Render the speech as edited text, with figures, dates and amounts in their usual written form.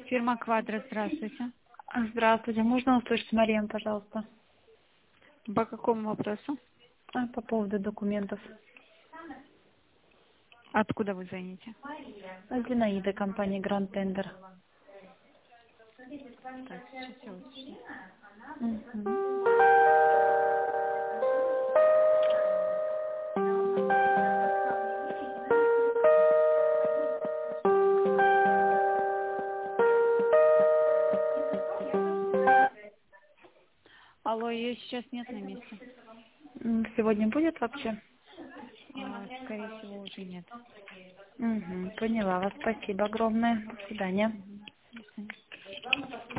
Фирма «Квадрат», здравствуйте. Здравствуйте, можно услышать Мариам, пожалуйста? По какому вопросу? По поводу документов. Откуда вы звоните? Зинаида, компания Гранд Тендер. Так, сейчас я уточню. Алло, ее сейчас нет на месте. Сегодня будет вообще? Скорее всего, уже нет. Поняла вас, спасибо огромное. До свидания. До свидания.